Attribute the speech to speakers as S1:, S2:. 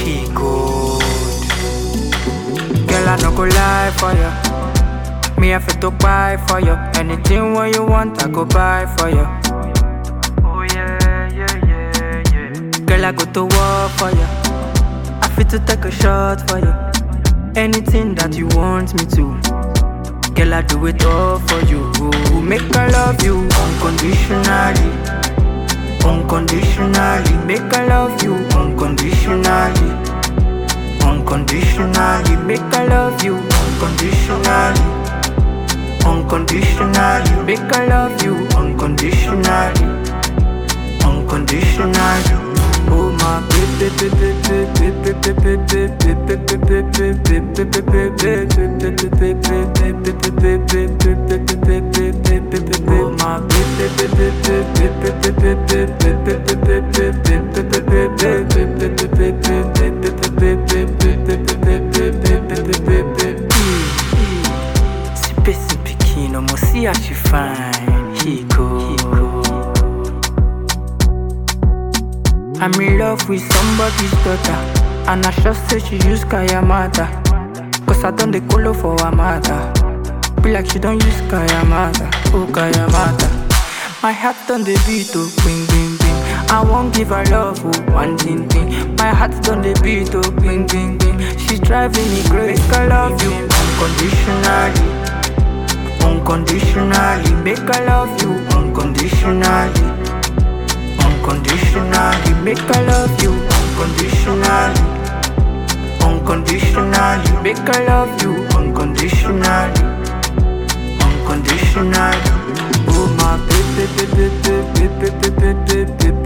S1: he good. Girl, I no go lie for you. Me, I fit to buy for you. Anything what you want, I go buy for you. Oh yeah, yeah, yeah, yeah. Girl, I go to war for you. I fit to take a shot for you. Anything that you want me to. Girl, I do it all for you. Make I love you unconditionally. Unconditionally. Make I love you unconditionally. Unconditionally. Make I love you unconditionally. Unconditionally. Make I love you unconditionally. Unconditionally. Oh my baby, baby, baby, baby, baby, baby, see how she fine, he cool. I'm in love with somebody's daughter, and I just say she use Kayamata. Cause I done the color for her mother. Be like she don't use Kayamata, oh Kayamata. My heart done the beat, oh, bing, bing, bing. I won't give her love, oh, one thing, thing. My heart done the beat, oh, bing, bing, bing. She's driving me crazy. Make I love you unconditionally. Unconditionally, make I love you unconditionally. Unconditionally, make I love you unconditionally. Unconditionally, make I love you unconditionally. Unconditionally. Oh my baby, baby, baby, baby, baby, baby.